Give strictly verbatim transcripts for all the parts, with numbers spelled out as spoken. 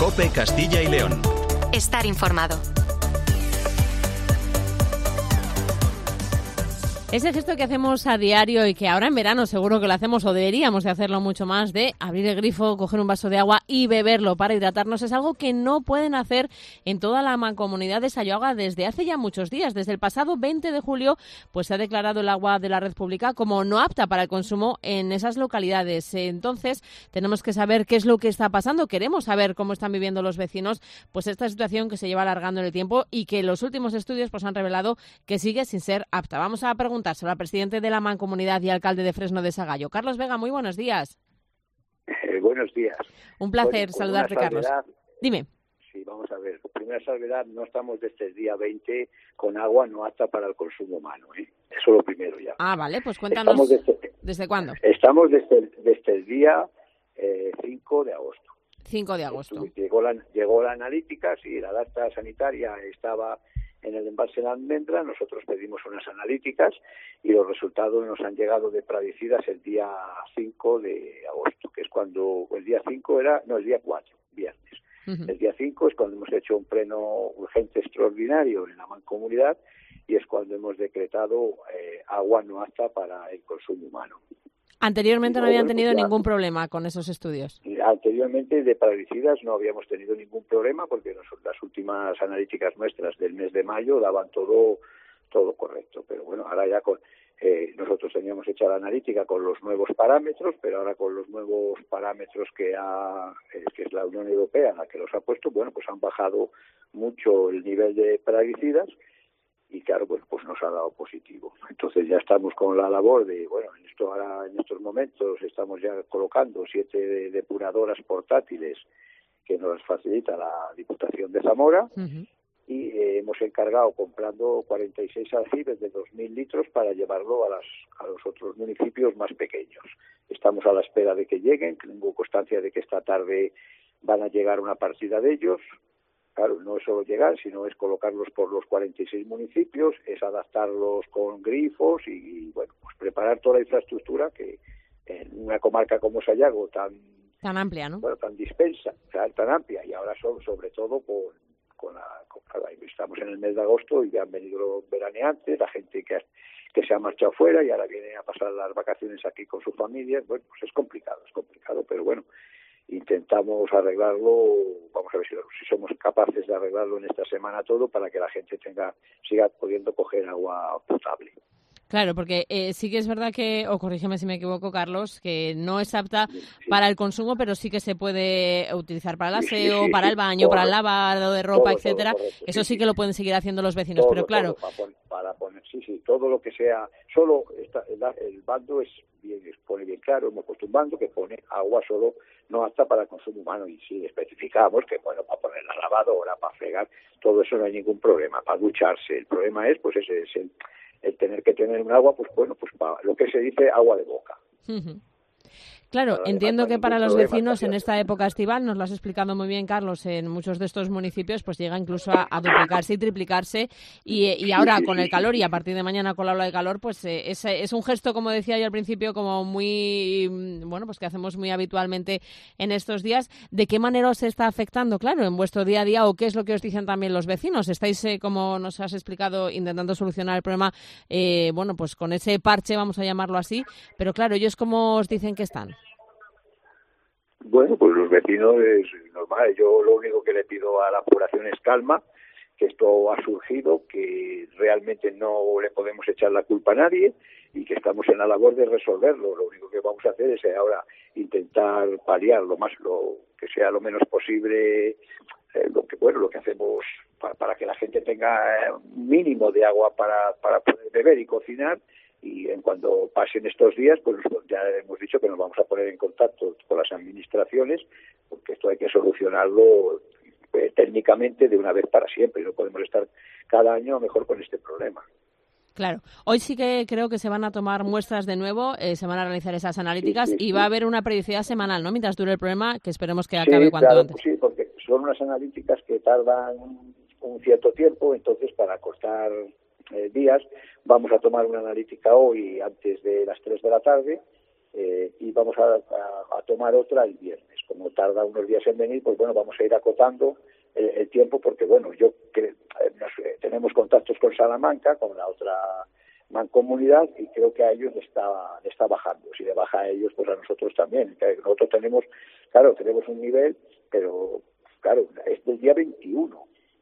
COPE Castilla y León. Estar informado. Ese gesto que hacemos a diario y que ahora en verano seguro que lo hacemos o deberíamos de hacerlo mucho más, de abrir el grifo, coger un vaso de agua y beberlo para hidratarnos, es algo que no pueden hacer en toda la mancomunidad de Sayoaga desde hace ya muchos días. Desde el pasado veinte de julio pues se ha declarado el agua de la red pública como no apta para el consumo en esas localidades. Entonces tenemos que saber qué es lo que está pasando. Queremos saber cómo están viviendo los vecinos pues esta situación que se lleva alargando en el tiempo y que los últimos estudios pues han revelado que sigue sin ser apta. Vamos a preguntar al presidente de la Mancomunidad y alcalde de Fresno de Sagallo. Carlos Vega, muy buenos días. Eh, buenos días. Un placer bueno, saludarte, Carlos. Dime. Sí, vamos a ver. Primera salvedad, no estamos desde el día veinte con agua no apta para el consumo humano. ¿eh? Eso lo primero ya. Ah, vale, pues cuéntanos. Desde, ¿Desde cuándo? Estamos desde el, desde el día eh, cinco de agosto. cinco de agosto. Llegó la, llegó la analítica, sí, la data sanitaria estaba en el embalse de la Almendra, nosotros pedimos unas analíticas y los resultados nos han llegado de plaguicidas el día cinco de agosto, que es cuando, el día cinco era, no, el día cuatro, viernes. Uh-huh. El día cinco es cuando hemos hecho un pleno urgente extraordinario en la mancomunidad y es cuando hemos decretado eh, agua no apta para el consumo humano. Anteriormente no habían tenido ningún problema con esos estudios. Anteriormente de plaguicidas no habíamos tenido ningún problema porque las últimas analíticas nuestras del mes de mayo daban todo todo correcto. Pero bueno, ahora ya con eh, nosotros teníamos hecha la analítica con los nuevos parámetros, pero ahora con los nuevos parámetros que ha eh, que es la Unión Europea la que los ha puesto, bueno, pues han bajado mucho el nivel de plaguicidas. Y claro, pues, pues nos ha dado positivo. Entonces ya estamos con la labor de, bueno, en esto ahora en estos momentos estamos ya colocando siete depuradoras portátiles que nos facilita la Diputación de Zamora uh-huh. y eh, hemos encargado comprando cuarenta y seis aljibes de dos mil litros para llevarlo a, las, a los otros municipios más pequeños. Estamos a la espera de que lleguen, tengo constancia de que esta tarde van a llegar una partida de ellos. Claro, no es solo llegar, sino es colocarlos por los cuarenta y seis municipios, es adaptarlos con grifos y, bueno, pues preparar toda la infraestructura que en una comarca como Sayago tan tan amplia, ¿no? Bueno, tan dispensa, o sea, tan amplia y ahora son, sobre todo con, con la con, estamos en el mes de agosto y ya han venido los veraneantes, la gente que ha, que se ha marchado fuera y ahora viene a pasar las vacaciones aquí con sus familias. Bueno, pues es complicado, es complicado, pero bueno. Intentamos arreglarlo, vamos a ver si, si somos capaces de arreglarlo en esta semana todo para que la gente tenga siga pudiendo coger agua potable. Claro, porque eh, sí que es verdad que, o corrígeme si me equivoco, Carlos, que no es apta sí. para el consumo, pero sí que se puede utilizar para el aseo, sí, sí, para el baño, todo, para el lavado de ropa, todo, etcétera. Todo, correcto, Eso sí, sí que lo pueden seguir haciendo los vecinos, todo, pero claro. Para, poner, para poner, sí, sí, todo lo que sea, solo está, el, el bando es bien, pone bien claro, hemos puesto un bando que pone agua solo no apta para el consumo humano y sí especificamos que bueno, para poner la lavadora, para fregar, todo eso no hay ningún problema, para ducharse. El problema es, pues ese es el el tener que tener un agua, pues bueno, pues para lo que se dice agua de boca. Uh-huh. Claro, entiendo que para los vecinos en esta época estival, nos lo has explicado muy bien, Carlos, en muchos de estos municipios pues llega incluso a, a duplicarse y triplicarse y, y ahora sí, sí, con el calor y a partir de mañana con la ola de calor, pues eh, es, es un gesto, como decía yo al principio, como muy, bueno, pues que hacemos muy habitualmente en estos días. ¿De qué manera os está afectando, claro, en vuestro día a día o qué es lo que os dicen también los vecinos? ¿Estáis, eh, como nos has explicado, intentando solucionar el problema, eh, bueno, pues con ese parche, vamos a llamarlo así, pero claro, ellos cómo os dicen que están? Bueno, pues los vecinos es normal. Yo lo único que le pido a la población es calma, que esto ha surgido, que realmente no le podemos echar la culpa a nadie y que estamos en la labor de resolverlo. Lo único que vamos a hacer es ahora intentar paliar lo más, lo que sea lo menos posible, eh, lo que bueno, lo que hacemos para, para que la gente tenga un mínimo de agua para, para poder beber y cocinar. Y en cuando pasen estos días, pues ya hemos dicho que nos vamos a poner en contacto con las administraciones, porque esto hay que solucionarlo eh, técnicamente de una vez para siempre, y no podemos estar cada año mejor con este problema. Claro. Hoy sí que creo que se van a tomar muestras de nuevo, eh, se van a realizar esas analíticas sí, sí, y sí. va a haber una periodicidad semanal, ¿no? Mientras dure el problema, que esperemos que acabe sí, cuanto claro, antes. Sí, porque son unas analíticas que tardan un cierto tiempo, entonces para cortar eh, días vamos a tomar una analítica hoy antes de las tres de la tarde eh, y vamos a, a, a tomar otra el viernes. Como tarda unos días en venir, pues bueno, vamos a ir acotando el, el tiempo, porque bueno, yo que, nos, eh, tenemos contactos con Salamanca, con la otra mancomunidad, y creo que a ellos les está, les está bajando. Si le baja a ellos, pues a nosotros también. Nosotros tenemos, claro, tenemos un nivel, pero claro, es del día veintiuno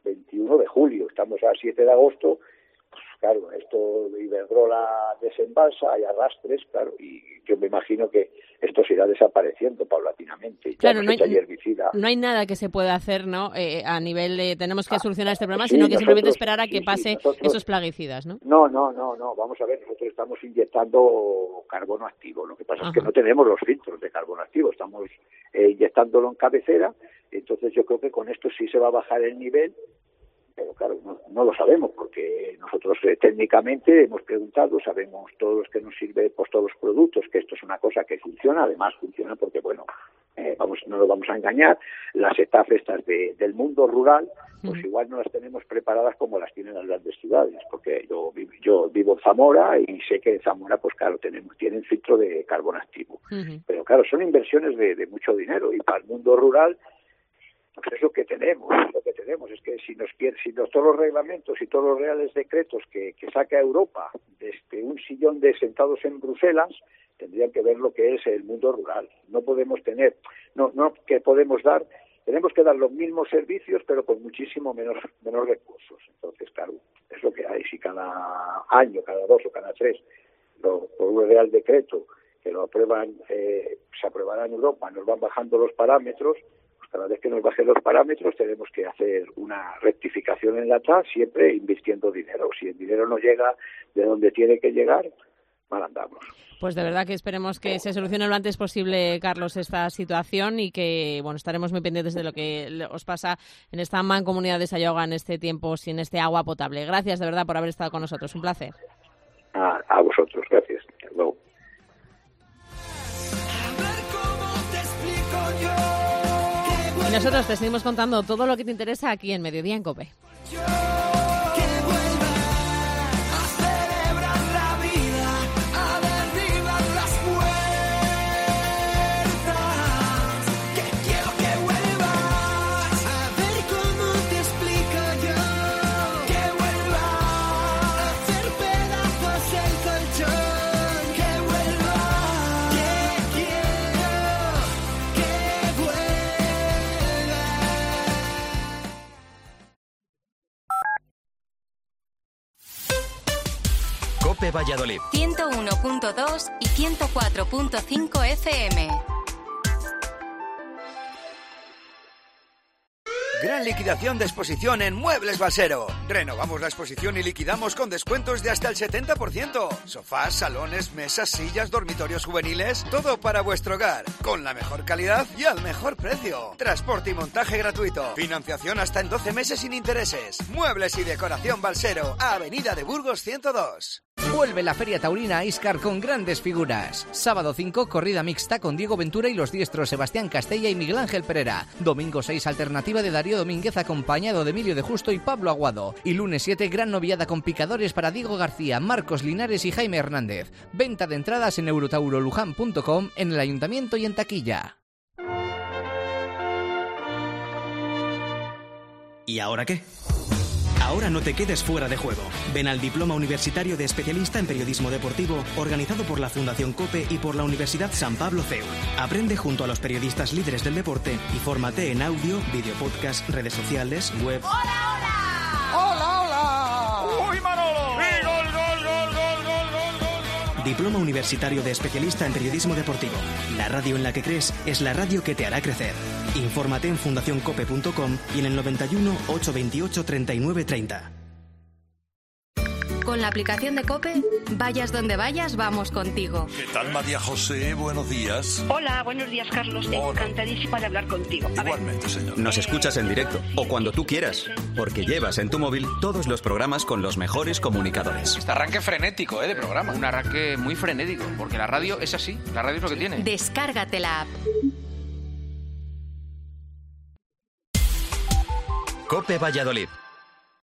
de julio, estamos a siete de agosto, pues claro, esto de Iberdrola desembalsa, hay arrastres, claro, y yo me imagino que esto se irá desapareciendo paulatinamente. Claro, no hay, no hay nada que se pueda hacer, ¿no? Eh, a nivel de tenemos que solucionar este problema, sí, sino que nosotros, simplemente esperar a que sí, pase sí, nosotros, esos plaguicidas, ¿no? No, no, no, no, vamos a ver, nosotros estamos inyectando carbono activo, lo que pasa Ajá. es que no tenemos los filtros de carbono activo, estamos eh, inyectándolo en cabecera, entonces yo creo que con esto sí se va a bajar el nivel, pero claro, no, no lo sabemos, porque nosotros eh, técnicamente hemos preguntado, sabemos todos los que nos sirve, pues todos los productos, que esto es una cosa que funciona, además funciona porque, bueno, eh, vamos no nos vamos a engañar, las etapas estas de, del mundo rural, pues uh-huh. igual no las tenemos preparadas como las tienen las grandes ciudades, porque yo, yo vivo en Zamora y sé que en Zamora, pues claro, tenemos tienen filtro de carbono activo, uh-huh. pero claro, son inversiones de, de mucho dinero, y para el mundo rural, pues es lo que tenemos, lo que tenemos es que si nos quiere, si nos, todos los reglamentos y todos los reales decretos que, que saca Europa desde un sillón de sentados en Bruselas, tendrían que ver lo que es el mundo rural. No podemos tener, no, no que podemos dar, tenemos que dar los mismos servicios, pero con muchísimo menos, menos recursos. Entonces, claro, es lo que hay. Si cada año, cada dos o cada tres, lo, por un real decreto que lo aprueban, eh, se aprobará en Europa, nos van bajando los parámetros. Cada vez que nos bajen los parámetros tenemos que hacer una rectificación en la T A, siempre invirtiendo dinero. Si el dinero no llega de donde tiene que llegar, mal andamos. Pues de verdad que esperemos que se solucione lo antes posible, Carlos, esta situación, y que bueno estaremos muy pendientes de lo que os pasa en esta mancomunidad de Sayoga en este tiempo sin este agua potable. Gracias de verdad por haber estado con nosotros, un placer. A, a vosotros, gracias. Hasta luego. Y nosotros te seguimos contando todo lo que te interesa aquí en Mediodía en COPE. COPE Valladolid. ciento uno punto dos y ciento cuatro punto cinco F M. Gran liquidación de exposición en Muebles Balsero. Renovamos la exposición y liquidamos con descuentos de hasta el setenta por ciento. Sofás, salones, mesas, sillas, dormitorios juveniles, todo para vuestro hogar, con la mejor calidad y al mejor precio. Transporte y montaje gratuito. Financiación hasta en doce meses sin intereses. Muebles y decoración Balsero, Avenida de Burgos ciento dos. Vuelve la Feria Taurina a Íscar con grandes figuras. Sábado cinco, corrida mixta con Diego Ventura y los diestros Sebastián Castella y Miguel Ángel Pereira. Domingo seis, alternativa de Darío Domínguez acompañado de Emilio de Justo y Pablo Aguado. Y lunes siete, gran noviada con picadores para Diego García, Marcos Linares y Jaime Hernández. Venta de entradas en eurotaurolujan punto com, en el ayuntamiento y en taquilla. ¿Y ahora qué? Ahora no te quedes fuera de juego. Ven al Diploma Universitario de Especialista en Periodismo Deportivo, organizado por la Fundación COPE y por la Universidad San Pablo C E U. Aprende junto a los periodistas líderes del deporte y fórmate en audio, video podcast, redes sociales, web... ¡Hola, hola! ¡Hola, hola! ¡Uy, Manolo! ¡Sí, gol, gol, gol, gol, gol, gol, gol! Diploma Universitario de Especialista en Periodismo Deportivo. La radio en la que crees es la radio que te hará crecer. Infórmate en fundación cope punto com y en el noventa y uno, ochocientos veintiocho, treinta y nueve treinta. Con la aplicación de COPE, vayas donde vayas, vamos contigo. ¿Qué tal, María José? Buenos días. Hola, buenos días, Carlos. Hola. Encantadísima de hablar contigo. A Igualmente, ver. señor. Nos escuchas en directo o cuando tú quieras, porque llevas en tu móvil todos los programas con los mejores comunicadores. Este arranque frenético, ¿eh? De programa. Un arranque muy frenético, porque la radio es así. La radio es lo que tiene. Descárgate la app. COPE Valladolid.